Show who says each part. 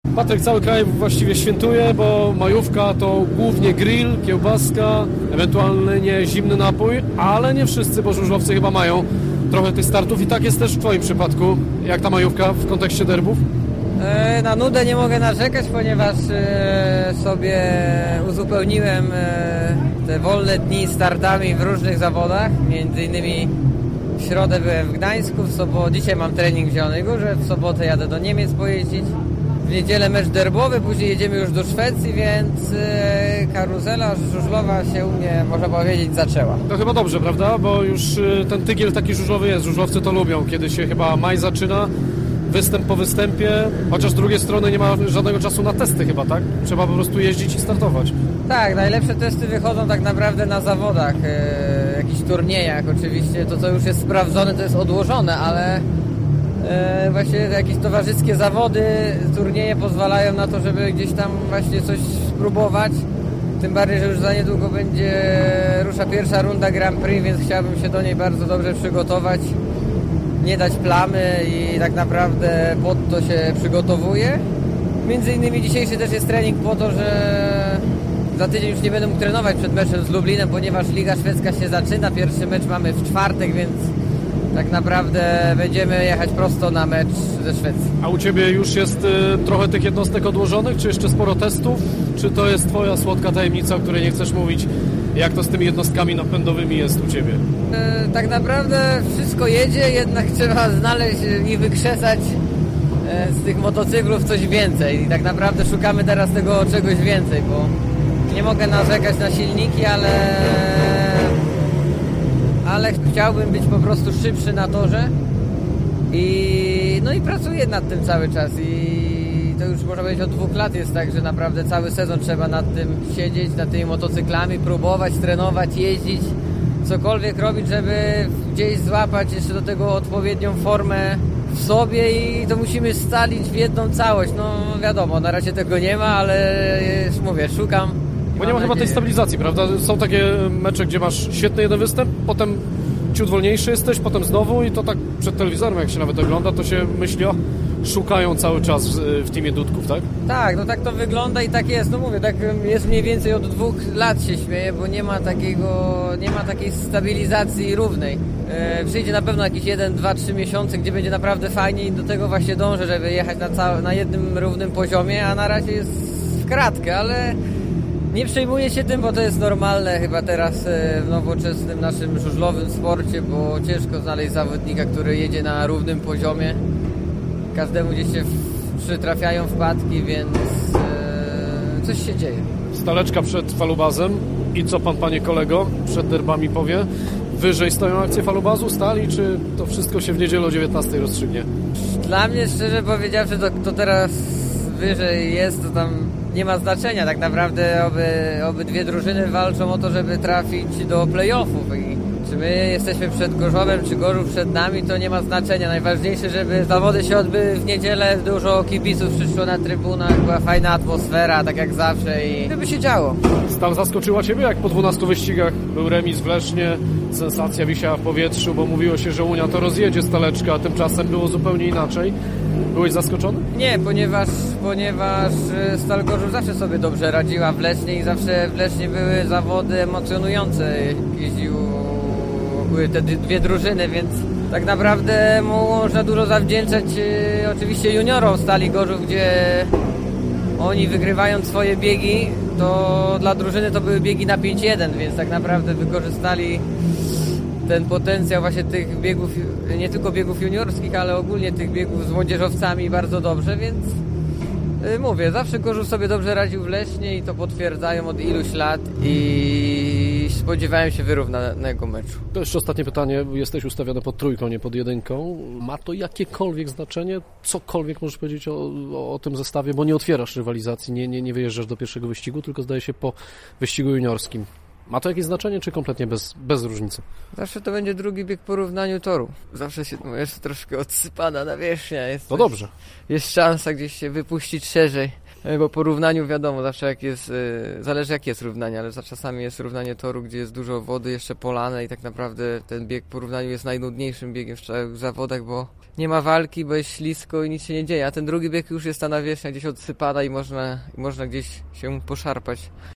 Speaker 1: Patryk, cały kraj właściwie świętuje, bo majówka to głównie grill, kiełbaska, ewentualnie zimny napój, ale nie wszyscy, bo żużlowcy chyba mają trochę tych startów i tak jest też w Twoim przypadku. Jak ta majówka w kontekście derbów?
Speaker 2: Na nudę nie mogę narzekać, ponieważ sobie uzupełniłem te wolne dni startami w różnych zawodach. Między innymi w środę byłem w Gdańsku, dzisiaj mam trening w Zielonej Górze, w sobotę jadę do Niemiec pojeździć. W niedzielę mecz derbowy, później jedziemy już do Szwecji, więc karuzela żużlowa się u mnie, można powiedzieć, zaczęła.
Speaker 1: To chyba dobrze, prawda? Bo już ten tygiel taki żużlowy jest. Żużlowcy to lubią, kiedy się chyba maj zaczyna, występ po występie, chociaż z drugiej strony nie ma żadnego czasu na testy chyba, tak? Trzeba po prostu jeździć i startować.
Speaker 2: Tak, najlepsze testy wychodzą tak naprawdę na zawodach, jakichś turniejach oczywiście. To, co już jest sprawdzone, to jest odłożone, ale właśnie jakieś towarzyskie zawody, turnieje pozwalają na to, żeby gdzieś tam właśnie coś spróbować. Tym bardziej, że już za niedługo rusza pierwsza runda Grand Prix, więc chciałbym się do niej bardzo dobrze przygotować. Nie dać plamy i tak naprawdę pod to się przygotowuję. Między innymi dzisiejszy też jest trening po to, że za tydzień już nie będę mógł trenować przed meczem z Lublinem, ponieważ Liga Szwedzka się zaczyna. Pierwszy mecz mamy w czwartek, więc tak naprawdę będziemy jechać prosto na mecz ze Szwecji.
Speaker 1: A u Ciebie już jest trochę tych jednostek odłożonych, czy jeszcze sporo testów? Czy to jest Twoja słodka tajemnica, o której nie chcesz mówić? Jak to z tymi jednostkami napędowymi jest u Ciebie?
Speaker 2: Tak naprawdę wszystko jedzie, jednak trzeba znaleźć i wykrzesać z tych motocyklów coś więcej. I tak naprawdę szukamy teraz tego czegoś więcej, bo nie mogę narzekać na silniki, ale chciałbym być po prostu szybszy na torze i pracuję nad tym cały czas i to już można powiedzieć od 2 lat jest tak, że naprawdę cały sezon trzeba nad tym siedzieć, nad tymi motocyklami, próbować, trenować, jeździć, cokolwiek robić, żeby gdzieś złapać jeszcze do tego odpowiednią formę w sobie i to musimy scalić w jedną całość. No wiadomo, na razie tego nie ma, ale już mówię, szukam.
Speaker 1: Bo nie ma chyba tej stabilizacji, prawda? Są takie mecze, gdzie masz świetny jeden występ, potem ciut wolniejszy jesteś, potem znowu i to tak przed telewizorem, jak się nawet ogląda, to się myśli, szukają cały czas w teamie Dudków, tak?
Speaker 2: Tak, no tak to wygląda i tak jest. No mówię, tak jest mniej więcej od 2 lat się śmieję, bo nie ma takiej stabilizacji równej. Przyjdzie na pewno jakieś 1, 2, 3 miesiące, gdzie będzie naprawdę fajnie i do tego właśnie dążę, żeby jechać na jednym równym poziomie, a na razie jest w kratkę, ale nie przejmuję się tym, bo to jest normalne chyba teraz w nowoczesnym naszym żużlowym sporcie, bo ciężko znaleźć zawodnika, który jedzie na równym poziomie. Każdemu gdzieś się przytrafiają wpadki, więc coś się dzieje.
Speaker 1: Staleczka przed falubazem i co pan, panie kolego, przed derbami powie? Wyżej stoją akcje falubazu, stali, czy to wszystko się w niedzielę o 19 rozstrzygnie?
Speaker 2: Dla mnie, szczerze powiedziawszy, to teraz wyżej jest, to tam nie ma znaczenia. Tak naprawdę obydwie drużyny walczą o to, żeby trafić do play-offów. I czy my jesteśmy przed Gorzowem, czy Gorzów przed nami, to nie ma znaczenia. Najważniejsze, żeby zawody się odbyły w niedzielę, dużo kibiców przyszło na trybunach, była fajna atmosfera, tak jak zawsze i żeby się działo.
Speaker 1: Stal zaskoczyła Ciebie, jak po 12 wyścigach był remis w Lesznie, sensacja wisiała w powietrzu, bo mówiło się, że Unia to rozjedzie Staleczka, a tymczasem było zupełnie inaczej. Byłeś zaskoczony?
Speaker 2: Nie, ponieważ Stal Gorzów zawsze sobie dobrze radziła w Lesznie i zawsze w Lesznie były zawody emocjonujące. Były te dwie drużyny, więc tak naprawdę można dużo zawdzięczać oczywiście juniorom Stali Gorzów, gdzie oni wygrywając swoje biegi, to dla drużyny to były biegi na 5-1, więc tak naprawdę wykorzystali ten potencjał właśnie tych biegów, nie tylko biegów juniorskich, ale ogólnie tych biegów z młodzieżowcami bardzo dobrze, więc mówię, zawsze Gorzów sobie dobrze radził w Lesznie i to potwierdzają od iluś lat i spodziewałem się wyrównanego meczu.
Speaker 1: To jeszcze ostatnie pytanie. Jesteś ustawiony pod 3, nie pod 1. Ma to jakiekolwiek znaczenie? Cokolwiek możesz powiedzieć o tym zestawie? Bo nie otwierasz rywalizacji, nie wyjeżdżasz do pierwszego wyścigu, tylko zdaje się po wyścigu juniorskim. Ma to jakieś znaczenie, czy kompletnie bez różnicy?
Speaker 2: Zawsze to będzie drugi bieg po równaniu toru. Zawsze się jest troszkę odsypana nawierzchnia.
Speaker 1: To dobrze.
Speaker 2: Jest szansa gdzieś się wypuścić szerzej. Bo po równaniu wiadomo, zawsze jak jest, zależy jakie jest równanie, ale czasami jest równanie toru, gdzie jest dużo wody, jeszcze polane i tak naprawdę ten bieg po równaniu jest najnudniejszym biegiem w całych zawodach, bo nie ma walki, bo jest ślisko i nic się nie dzieje, a ten drugi bieg już jest ta nawierzchnia gdzieś odsypana i można gdzieś się poszarpać.